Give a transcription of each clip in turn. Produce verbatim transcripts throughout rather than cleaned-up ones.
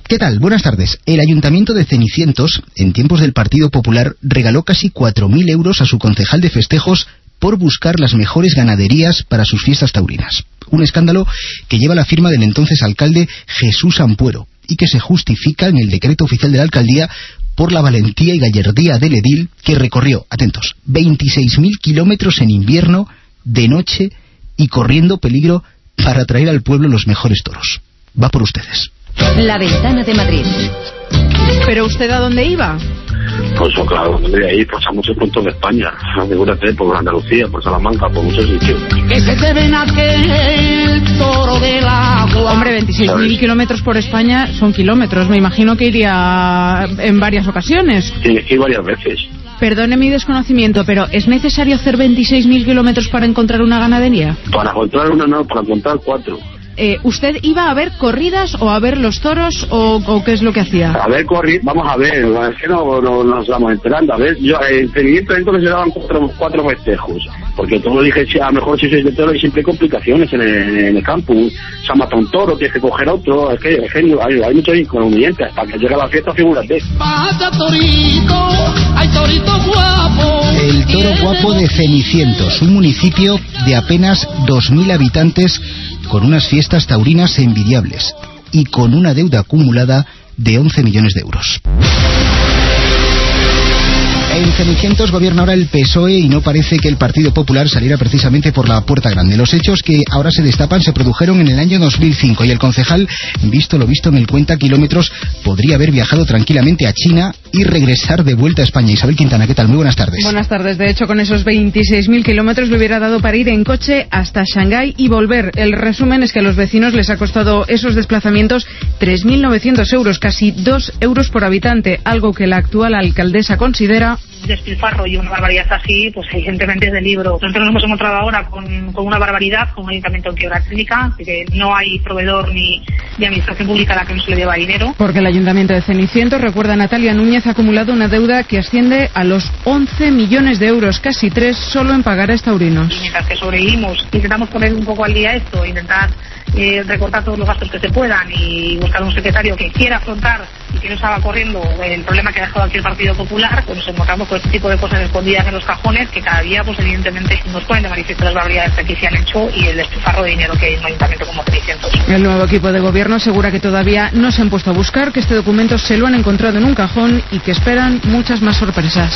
¿Qué tal? Buenas tardes. El Ayuntamiento de Cenicientos, en tiempos del Partido Popular, regaló casi cuatro mil euros a su concejal de festejos por buscar las mejores ganaderías para sus fiestas taurinas. Un escándalo que lleva la firma del entonces alcalde Jesús Ampuero y que se justifica en el decreto oficial de la alcaldía por la valentía y gallardía del edil que recorrió, atentos, veintiséis mil kilómetros en invierno, de noche y corriendo peligro para traer al pueblo los mejores toros. Va por ustedes. La Ventana de Madrid. ¿Pero usted a dónde iba? Pues claro, de ahí pues a muchos puntos de España. Figúrate, por Andalucía, por Salamanca, por muchos sitios. Que se te ven aquel toro del agua. Hombre, veintiséis mil kilómetros por España son kilómetros. Me imagino que iría en varias ocasiones. Tienes que ir varias veces. Perdone mi desconocimiento, pero ¿es necesario hacer veintiséis mil kilómetros para encontrar una ganadería? Para encontrar una no, para encontrar cuatro. Eh, ¿Usted iba a ver corridas o a ver los toros o, o qué es lo que hacía? A ver, corri vamos a ver, es que no, no, no nos vamos enterando. A ver, yo en Cenicientos entonces se daban cuatro, cuatro festejos, porque todo dije, a lo mejor si sois de toro hay siempre complicaciones en el, en el campo. Se ha matado un toro, tienes que coger otro, es que, es que hay, hay muchos inconvenientes. Para que llegue a la fiesta, figúrate. Pasa torito, hay torito guapo. El Toro Guapo de Cenicientos, un municipio de apenas dos mil habitantes con unas fiestas taurinas envidiables y con una deuda acumulada de once millones de euros. En Cenicientos gobierna ahora el P S O E y no parece que el Partido Popular saliera precisamente por la puerta grande. Los hechos que ahora se destapan se produjeron en el año dos mil cinco y el concejal, visto lo visto en el cuenta kilómetros, podría haber viajado tranquilamente a China y regresar de vuelta a España. Isabel Quintana, ¿qué tal? Muy buenas tardes. Buenas tardes. De hecho, con esos veintiséis mil kilómetros le hubiera dado para ir en coche hasta Shanghái y volver. El resumen es que a los vecinos les ha costado esos desplazamientos tres mil novecientos euros, casi dos euros por habitante, algo que la actual alcaldesa considera despilfarro y una barbaridad así, pues evidentemente es de libro. Nosotros nos hemos encontrado ahora con, con una barbaridad, con un ayuntamiento en quiebra técnica, que no hay proveedor ni de administración pública a la que no se le deba dinero. Porque el ayuntamiento de Cenicientos, recuerda Natalia Núñez, ha acumulado una deuda que asciende a los once millones de euros, casi tres solo en pagarés taurinos. Y mientras que sobrevivimos, intentamos poner un poco al día esto, intentar eh, recortar todos los gastos que se puedan y buscar un secretario que quiera afrontar y que no estaba corriendo el problema que ha dejado aquí el Partido Popular, pues nos encontramos con este tipo de cosas escondidas en los cajones que cada día, pues evidentemente, nos ponen de manifiesto las barbaridades que aquí se han hecho y el despilfarro de dinero que hay en un ayuntamiento como Cenicientos. El nuevo equipo de gobierno asegura que todavía no se han puesto a buscar, que este documento se lo han encontrado en un cajón y que esperan muchas más sorpresas.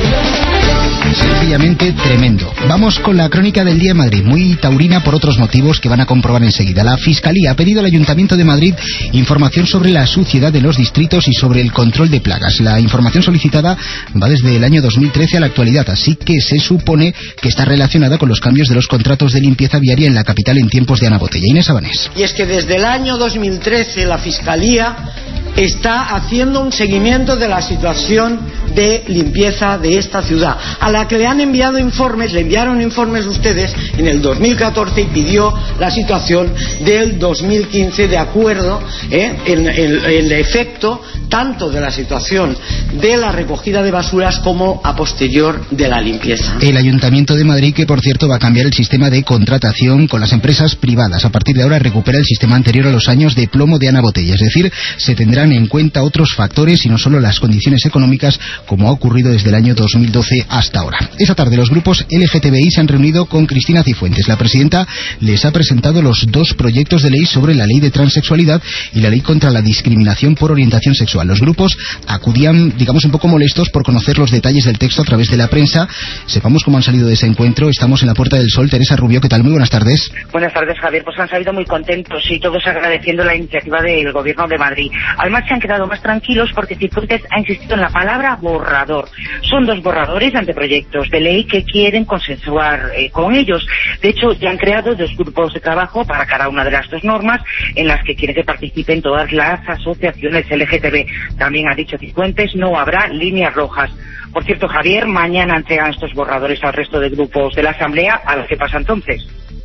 Sencillamente tremendo. Vamos con la crónica del día en Madrid, muy taurina por otros motivos que van a comprobar enseguida. La Fiscalía ha pedido al Ayuntamiento de Madrid información sobre la suciedad de los distritos y sobre el control de plagas. La información solicitada va desde el año dos mil trece a la actualidad, así que se supone que está relacionada con los cambios de los contratos de limpieza viaria en la capital en tiempos de Ana Botella. Inés Abanés. Y es que desde el año dos mil trece la Fiscalía está haciendo un seguimiento de la situación de limpieza de esta ciudad, a la que le han enviado informes, le enviaron informes ustedes en el dos mil catorce y pidió la situación del dos mil quince de acuerdo ¿eh? en, en, en el efecto tanto de la situación de la recogida de basuras como a posterior de la limpieza. El Ayuntamiento de Madrid, que por cierto va a cambiar el sistema de contratación con las empresas privadas. A partir de ahora recupera el sistema anterior a los años de plomo de Ana Botella, es decir, se tendrán en cuenta otros factores y no solo las condiciones económicas, como ha ocurrido desde el año dos mil doce hasta ahora. Esta tarde los grupos L G T B I se han reunido con Cristina Cifuentes. La presidenta les ha presentado los dos proyectos de ley sobre la ley de transexualidad y la ley contra la discriminación por orientación sexual. Los grupos acudían, digamos, un poco molestos por conocer los detalles del texto a través de la prensa. Sepamos cómo han salido de ese encuentro. Estamos en la Puerta del Sol. Teresa Rubio, ¿qué tal? Muy buenas tardes. Buenas tardes, Javier. Pues han salido muy contentos y todos agradeciendo la iniciativa del Gobierno de Madrid. Además se han quedado más tranquilos porque Cifuentes ha insistido en la palabra borrador. Son dos borradores de anteproyectos de ley que quieren consensuar eh, con ellos. De hecho, ya han creado dos grupos de trabajo para cada una de las dos normas en las que quieren que participen todas las asociaciones L G T B. También ha dicho Cifuentes, no habrá líneas rojas. Por cierto, Javier, mañana entregan estos borradores al resto de grupos de la Asamblea. ¿A ver qué pasa entonces?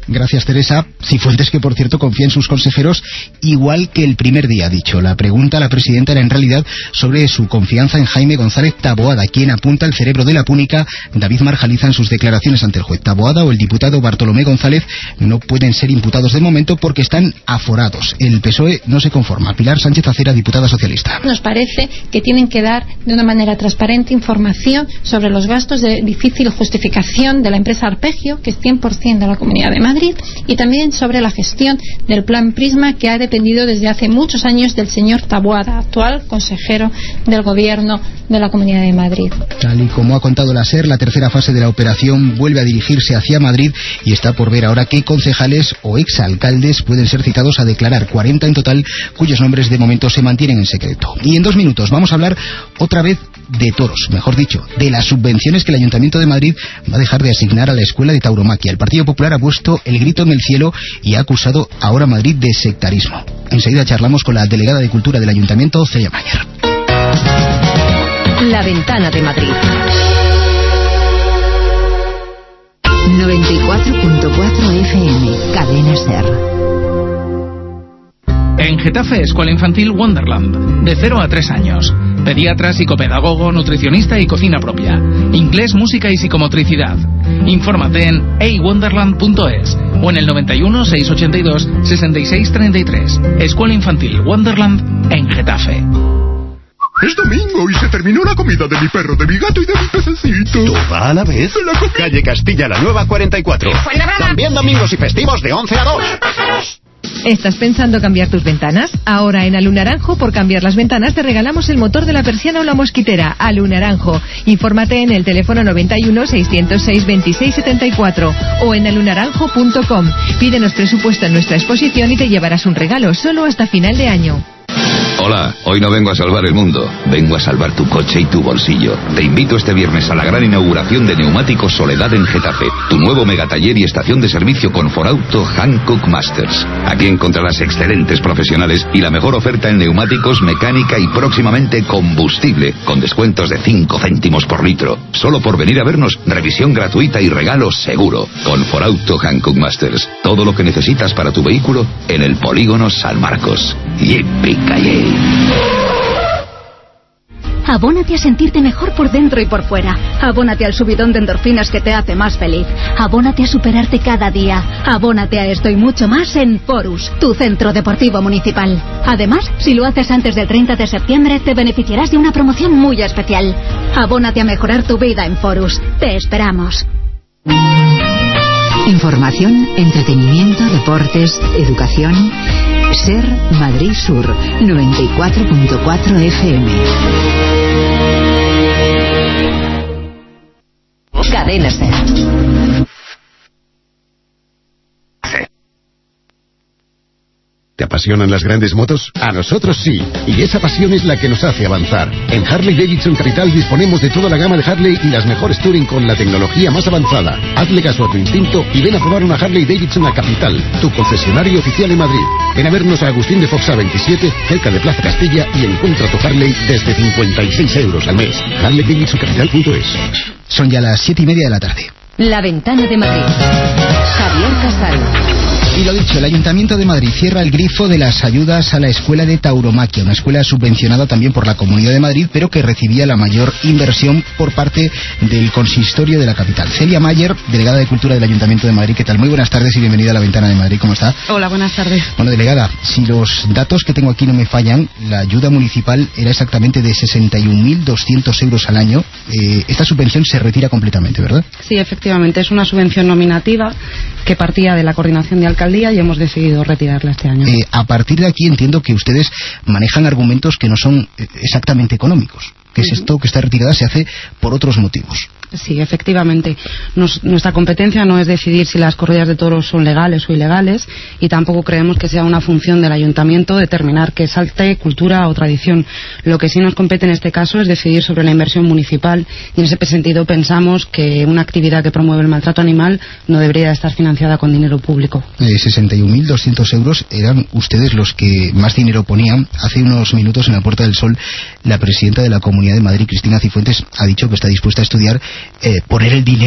Gracias, Teresa. Cifuentes, que por cierto confía en sus consejeros igual que el primer día, ha dicho. La pregunta a la presidenta era en realidad sobre su confianza en Jaime González Taboada, quien apunta el cerebro de la púnica David Marjaliza en sus declaraciones ante el juez. Taboada o el diputado Bartolomé González no pueden ser imputados de momento porque están aforados. El P S O E no se conforma. Pilar Sánchez Acera, diputada socialista. Nos parece que tienen que dar de una manera transparente información sobre los gastos de difícil justificación de la empresa Arpegio, que es cien por ciento de la Comunidad de Madrid, y también sobre la gestión del plan Prisma, que ha dependido desde hace muchos años del señor Taboada, actual consejero del Gobierno de la Comunidad de Madrid. Tal y como ha contado la SER, la tercera fase de la operación vuelve a dirigirse hacia Madrid y está por ver ahora qué concejales o exalcaldes pueden ser citados a declarar, cuarenta en total, cuyos nombres de momento se mantienen en secreto. Y en dos minutos vamos a hablar otra vez de toros, mejor dicho, de las subvenciones que el Ayuntamiento de Madrid va a dejar de asignar a la Escuela de Tauromaquia. El Partido Popular ha puesto el grito en el cielo y ha acusado ahora a Madrid de sectarismo. Enseguida charlamos con la delegada de Cultura del Ayuntamiento, Celia Mayer. La Ventana de Madrid. noventa y cuatro punto cuatro F M, Cadena SER. En Getafe, Escuela Infantil Wonderland, de cero a tres años. Pediatra, psicopedagogo, nutricionista y cocina propia. Inglés, música y psicomotricidad. Infórmate en a wonderland punto es o en el noventa y uno, seiscientos ochenta y dos, sesenta y seis treinta y tres. Escuela Infantil Wonderland en Getafe. Es domingo y se terminó la comida de mi perro, de mi gato y de mi pececito. ¿Toda a la vez? De la comida. Calle Castilla, la Nueva cuarenta y cuatro. También domingos y festivos de once a dos. ¿Estás pensando cambiar tus ventanas? Ahora en Alunaranjo, por cambiar las ventanas, te regalamos el motor de la persiana o la mosquitera. Alunaranjo. Infórmate en el teléfono noventa y uno, seiscientos seis, veintiséis setenta y cuatro o en alunaranjo punto com. Pídenos presupuesto en nuestra exposición y te llevarás un regalo solo hasta final de año. Hola, hoy no vengo a salvar el mundo, vengo a salvar tu coche y tu bolsillo. Te invito este viernes a la gran inauguración de Neumáticos Soledad en Getafe, tu nuevo megataller y estación de servicio con Forauto Hankook Masters. Aquí encontrarás excelentes profesionales y la mejor oferta en neumáticos, mecánica y próximamente combustible, con descuentos de cinco céntimos por litro. Solo por venir a vernos, revisión gratuita y regalo seguro. Con Forauto Hankook Masters, todo lo que necesitas para tu vehículo en el Polígono San Marcos. ¡Yippee-ki-yay! Abónate a sentirte mejor por dentro y por fuera. Abónate al subidón de endorfinas que te hace más feliz. Abónate a superarte cada día. Abónate a esto y mucho más en Forus, tu centro deportivo municipal. Además, si lo haces antes del treinta de septiembre, te beneficiarás de una promoción muy especial. Abónate a mejorar tu vida en Forus. Te esperamos. Información, entretenimiento, deportes, educación. SER Madrid Sur, noventa y cuatro punto cuatro F M. Cadena SER. ¿Te apasionan las grandes motos? A nosotros sí, y esa pasión es la que nos hace avanzar. En Harley Davidson Capital disponemos de toda la gama de Harley y las mejores Touring con la tecnología más avanzada. Hazle caso a tu instinto y ven a probar una Harley Davidson a Capital, tu concesionario oficial en Madrid. Ven a vernos a Agustín de Foxa veintisiete, cerca de Plaza Castilla, y encuentra tu Harley desde cincuenta y seis euros al mes. harley davidson capital punto es. Son ya las siete y media de la tarde. La Ventana de Madrid. Javier Casal. Y lo dicho, el Ayuntamiento de Madrid cierra el grifo de las ayudas a la Escuela de Tauromaquia, una escuela subvencionada también por la Comunidad de Madrid, pero que recibía la mayor inversión por parte del consistorio de la capital. Celia Mayer, delegada de Cultura del Ayuntamiento de Madrid, ¿qué tal? Muy buenas tardes y bienvenida a la Ventana de Madrid, ¿cómo está? Hola, buenas tardes. Bueno, delegada, si los datos que tengo aquí no me fallan, la ayuda municipal era exactamente de sesenta y un mil doscientos euros al año. Eh, esta subvención se retira completamente, ¿verdad? Sí, efectivamente, es una subvención nominativa que partía de la coordinación de alcaldía y hemos decidido retirarla este año. Eh, a partir de aquí entiendo que ustedes manejan argumentos que no son exactamente económicos. Que es esto que está retirada se hace por otros motivos. Sí, efectivamente. Nos, nuestra competencia no es decidir si las corridas de toros son legales o ilegales y tampoco creemos que sea una función del ayuntamiento determinar que salte cultura o tradición. Lo que sí nos compete en este caso es decidir sobre la inversión municipal y en ese sentido pensamos que una actividad que promueve el maltrato animal no debería estar financiada con dinero público. Eh, sesenta y un mil doscientos euros eran ustedes los que más dinero ponían. Hace unos minutos en la Puerta del Sol la presidenta de la Comunidad de Madrid, Cristina Cifuentes, ha dicho que está dispuesta a estudiar eh, poner el dinero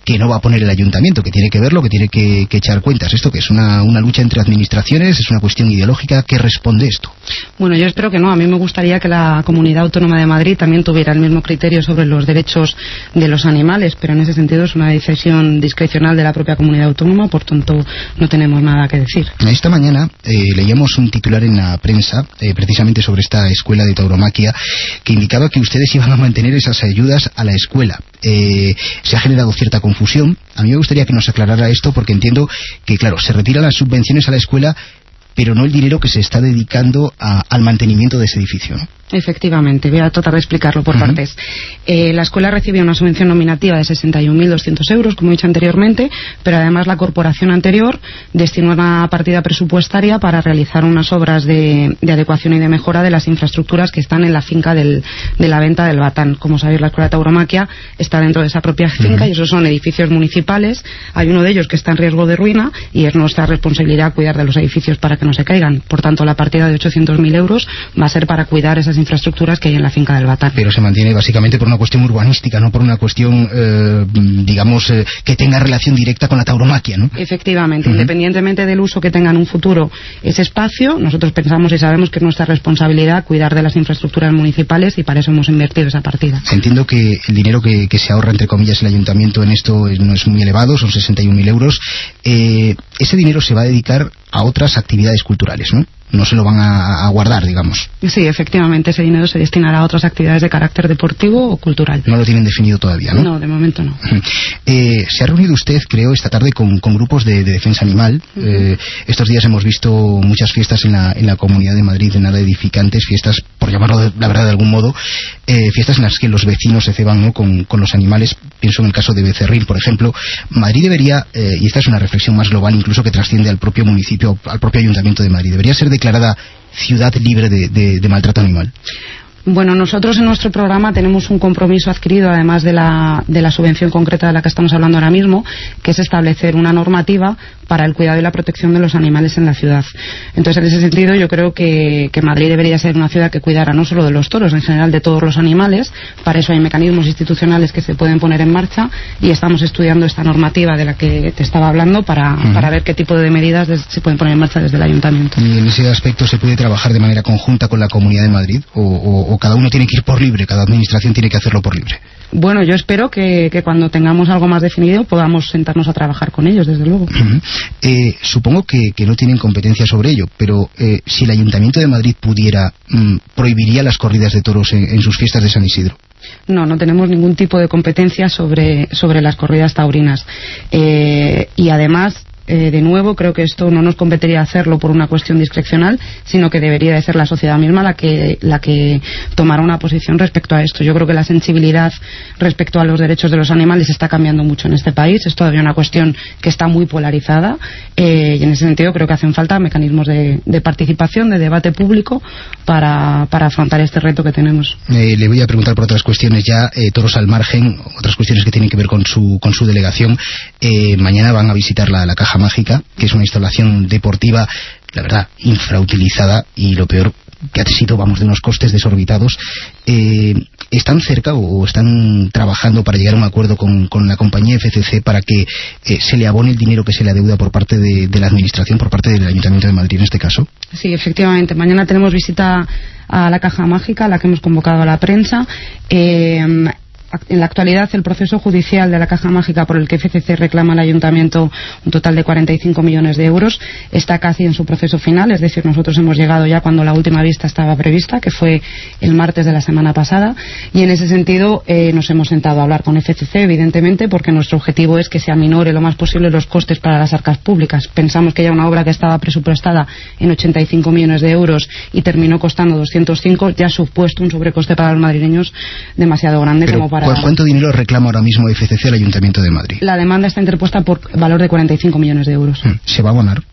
que no va a poner el ayuntamiento, que tiene que verlo, que tiene que, que echar cuentas. ¿Esto que es una, una lucha entre administraciones? ¿Es una cuestión ideológica? ¿Qué responde esto? Bueno, yo espero que no. A mí me gustaría que la Comunidad Autónoma de Madrid también tuviera el mismo criterio sobre los derechos de los animales, pero en ese sentido es una decisión discrecional de la propia Comunidad Autónoma, por tanto no tenemos nada que decir. Esta mañana eh, leíamos un titular en la prensa, eh, precisamente sobre esta escuela de tauromaquia, que indicaba que ustedes iban a mantener esas ayudas a la escuela. Eh, se ha generado cierta confusión. A mí me gustaría que nos aclarara esto, porque entiendo que, claro, se retiran las subvenciones a la escuela, pero no el dinero que se está dedicando a, al mantenimiento de ese edificio, ¿no? Efectivamente, voy a tratar de explicarlo por uh-huh. partes. Eh, la escuela recibe una subvención nominativa de sesenta y un mil doscientos euros, como he dicho anteriormente, pero además la corporación anterior destinó una partida presupuestaria para realizar unas obras de, de adecuación y de mejora de las infraestructuras que están en la finca del, de la venta del Batán. Como sabéis, la escuela de tauromaquia está dentro de esa propia finca uh-huh. y esos son edificios municipales. Hay uno de ellos que está en riesgo de ruina y es nuestra responsabilidad cuidar de los edificios para que no se caigan. Por tanto, la partida de ochocientos mil euros va a ser para cuidar esas infraestructuras que hay en la finca del Batán. Pero se mantiene básicamente por una cuestión urbanística, no por una cuestión, eh, digamos, eh, que tenga relación directa con la tauromaquia, ¿no? Efectivamente, uh-huh. independientemente del uso que tenga en un futuro ese espacio, nosotros pensamos y sabemos que es nuestra responsabilidad cuidar de las infraestructuras municipales y para eso hemos invertido esa partida. Entiendo que el dinero que, que se ahorra, entre comillas, el ayuntamiento en esto no es muy elevado, son sesenta y un mil euros. Eh, ese dinero se va a dedicar a otras actividades culturales, ¿no? No se lo van a, a guardar, digamos. Sí, efectivamente, ese dinero se destinará a otras actividades de carácter deportivo o cultural. No lo tienen definido todavía, ¿no? No, de momento no. Eh, se ha reunido usted, creo, esta tarde con, con grupos de, de defensa animal. Uh-huh. Eh, estos días hemos visto muchas fiestas en la, en la Comunidad de Madrid, de nada edificantes, fiestas, por llamarlo de, la verdad de algún modo, eh, fiestas en las que los vecinos se ceban, ¿no?, con, con los animales. Pienso en el caso de Becerril, por ejemplo. Madrid debería, eh, y esta es una reflexión más global, incluso que trasciende al propio municipio, al propio Ayuntamiento de Madrid, debería ser declarada ciudad libre de, de, de maltrato animal. Bueno, nosotros en nuestro programa tenemos un compromiso adquirido, además de la, de la subvención concreta de la que estamos hablando ahora mismo, que es establecer una normativa para el cuidado y la protección de los animales en la ciudad. Entonces, en ese sentido, yo creo que, que Madrid debería ser una ciudad que cuidara no solo de los toros, en general de todos los animales. Para eso hay mecanismos institucionales que se pueden poner en marcha y estamos estudiando esta normativa de la que te estaba hablando para, uh-huh. para ver qué tipo de medidas des, se pueden poner en marcha desde el Ayuntamiento. ¿Y en ese aspecto se puede trabajar de manera conjunta con la Comunidad de Madrid o, o, o cada uno tiene que ir por libre, cada administración tiene que hacerlo por libre? Bueno, yo espero que, que cuando tengamos algo más definido podamos sentarnos a trabajar con ellos, desde luego. Uh-huh. Eh, supongo que, que no tienen competencia sobre ello, pero eh, si el Ayuntamiento de Madrid pudiera, mm, ¿prohibiría las corridas de toros en, en sus fiestas de San Isidro? No, no tenemos ningún tipo de competencia sobre, sobre las corridas taurinas. Eh, y además... Eh, de nuevo, creo que esto no nos competiría hacerlo por una cuestión discrecional, sino que debería de ser la sociedad misma la que, la que tomara una posición respecto a esto. Yo creo que la sensibilidad respecto a los derechos de los animales está cambiando mucho en este país. Es todavía una cuestión que está muy polarizada eh, y en ese sentido creo que hacen falta mecanismos de, de participación, de debate público para, para afrontar este reto que tenemos. Eh, le voy a preguntar por otras cuestiones ya, eh, toros al margen, otras cuestiones que tienen que ver con su, con su delegación. Eh, mañana van a visitar la, la Caja Mágica, que es una instalación deportiva, la verdad, infrautilizada y lo peor que ha sido, vamos, de unos costes desorbitados. Eh, ¿Están cerca o están trabajando para llegar a un acuerdo con, con la compañía F C C para que eh, se le abone el dinero que se le adeuda por parte de, de la Administración, por parte del Ayuntamiento de Madrid en este caso? Sí, efectivamente. Mañana tenemos visita a la Caja Mágica, a la que hemos convocado a la prensa. Eh, En la actualidad, el proceso judicial de la Caja Mágica por el que F C C reclama al Ayuntamiento un total de cuarenta y cinco millones de euros está casi en su proceso final, es decir, nosotros hemos llegado ya cuando la última vista estaba prevista, que fue el martes de la semana pasada, y en ese sentido eh, nos hemos sentado a hablar con F C C, evidentemente, porque nuestro objetivo es que se aminore lo más posible los costes para las arcas públicas. Pensamos que ya una obra que estaba presupuestada en ochenta y cinco millones de euros y terminó costando doscientos cinco, ya ha supuesto un sobrecoste para los madrileños demasiado grande. Pero, como para... ¿cuánto dinero reclama ahora mismo F C C al Ayuntamiento de Madrid? La demanda está interpuesta por valor de cuarenta y cinco millones de euros. ¿Se va a abonar?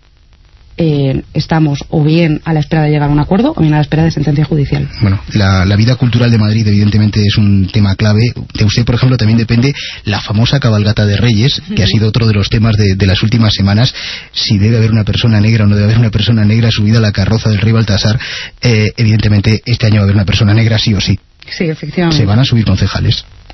Eh, estamos o bien a la espera de llegar a un acuerdo o bien a la espera de sentencia judicial. Bueno, la, la vida cultural de Madrid evidentemente es un tema clave. De usted, por ejemplo, también depende la famosa cabalgata de Reyes, que ha sido otro de los temas de, de las últimas semanas. Si debe haber una persona negra o no debe haber una persona negra subida a la carroza del rey Baltasar. Eh, evidentemente este año va a haber una persona negra sí o sí. Sí, efectivamente. ¿Se van a subir concejales?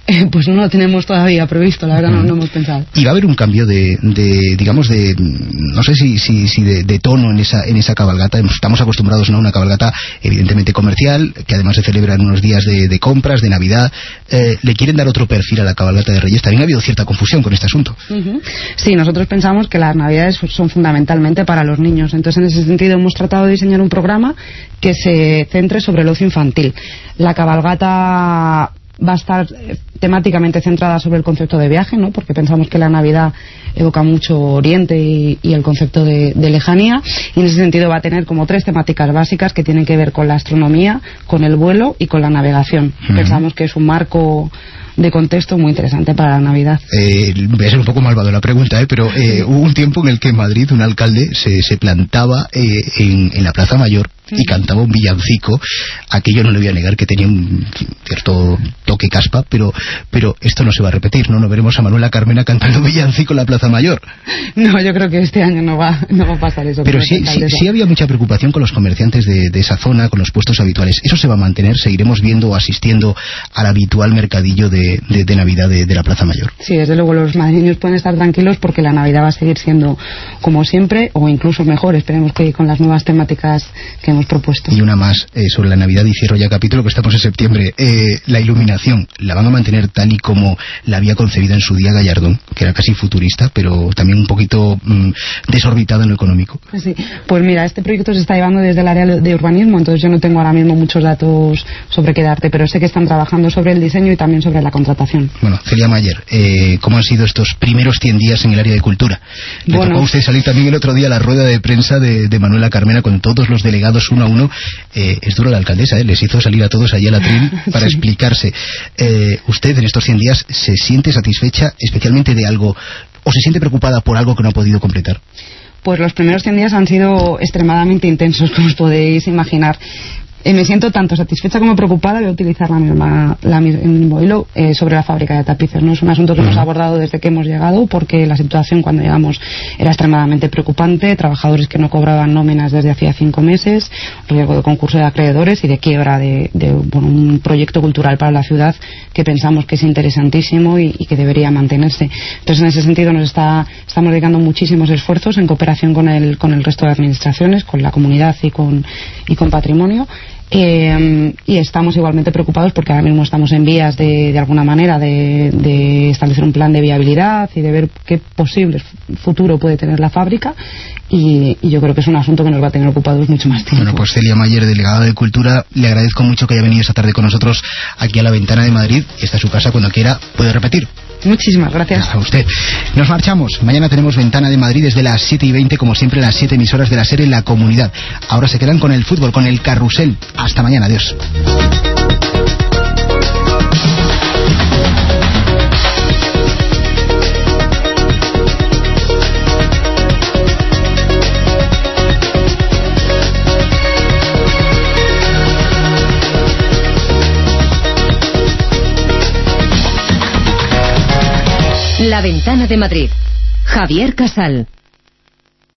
Eh, pues no lo tenemos todavía previsto, la verdad, uh-huh. no, no hemos pensado. Y va a haber un cambio de, de digamos, de, no sé si, si, si de, de tono en esa, en esa cabalgata. Estamos acostumbrados, ¿no?, a una cabalgata evidentemente comercial, que además se celebra en unos días de, de compras, de Navidad. Eh, ¿Le quieren dar otro perfil a la cabalgata de Reyes? También ha habido cierta confusión con este asunto. Uh-huh. Sí, nosotros pensamos que las Navidades son fundamentalmente para los niños. Entonces, en ese sentido, hemos tratado de diseñar un programa que se centre sobre el ocio infantil. La cabalgata va a estar temáticamente centrada sobre el concepto de viaje, ¿no?, porque pensamos que la Navidad evoca mucho Oriente y, y el concepto de, de lejanía, y en ese sentido va a tener como tres temáticas básicas que tienen que ver con la astronomía, con el vuelo y con la navegación. Uh-huh. Pensamos que es un marco de contexto muy interesante para la Navidad. Eh, voy a ser un poco malvado la pregunta, ¿eh? pero eh, hubo un tiempo en el que en Madrid un alcalde se, se plantaba eh, en, en la Plaza Mayor y cantaba un villancico. Aquello no le voy a negar que tenía un cierto toque caspa, pero pero esto no se va a repetir, ¿no? No veremos a Manuela Carmena cantando un villancico en la Plaza Mayor. No, yo creo que este año no va, no va a pasar eso. Pero sí, sí, sí había mucha preocupación con los comerciantes de, de esa zona, con los puestos habituales. ¿Eso se va a mantener? ¿Seguiremos viendo o asistiendo al habitual mercadillo de, de, de Navidad de, de la Plaza Mayor? Sí, desde luego los madrileños pueden estar tranquilos porque la Navidad va a seguir siendo como siempre o incluso mejor. Esperemos que con las nuevas temáticas que hemos propuesto. Y una más eh, sobre la Navidad, y cierro ya capítulo, que estamos en septiembre. Eh, la iluminación, ¿la van a mantener tal y como la había concebido en su día Gallardón, que era casi futurista, pero también un poquito mmm, desorbitada en lo económico? Sí, pues mira, este proyecto se está llevando desde el área de urbanismo, entonces yo no tengo ahora mismo muchos datos sobre qué darte, pero sé que están trabajando sobre el diseño y también sobre la contratación. Bueno, Celia Mayer, eh, ¿cómo han sido estos primeros cien días en el área de cultura? Le bueno. tocó a usted salir también el otro día a la rueda de prensa de, de Manuela Carmena con todos los delegados uno a uno. Eh, es duro la alcaldesa, ¿eh? Les hizo salir a todos allí al atril para sí. explicarse. Eh, ¿Usted en estos cien días se siente satisfecha especialmente de algo o se siente preocupada por algo que no ha podido completar? Pues los primeros cien días han sido extremadamente intensos, como os podéis imaginar. Eh, me siento tanto satisfecha como preocupada de utilizar la misma, la, el mismo hilo eh, sobre la fábrica de tapices. No es un asunto que hemos abordado desde que hemos llegado, porque la situación cuando llegamos era extremadamente preocupante, trabajadores que no cobraban nóminas desde hacía cinco meses, riesgo de concurso de acreedores y de quiebra de, de bueno, un proyecto cultural para la ciudad que pensamos que es interesantísimo y, y que debería mantenerse. Entonces, en ese sentido, nos está, estamos dedicando muchísimos esfuerzos en cooperación con el, con el resto de administraciones, con la comunidad y con, y con patrimonio. Eh, y estamos igualmente preocupados porque ahora mismo estamos en vías de, de alguna manera de, de establecer un plan de viabilidad y de ver qué posible futuro puede tener la fábrica, y, y yo creo que es un asunto que nos va a tener ocupados mucho más tiempo. Bueno, pues Celia Mayer, delegada de Cultura, le agradezco mucho que haya venido esta tarde con nosotros aquí a La Ventana de Madrid. Esta es su casa, cuando quiera puede repetir. Muchísimas gracias. A usted. Nos marchamos. Mañana tenemos Ventana de Madrid desde las siete y veinte, como siempre, las siete emisoras de la SER en la comunidad. Ahora se quedan con el fútbol, con el carrusel. Hasta mañana. Adiós. La Ventana de Madrid. Javier Casal.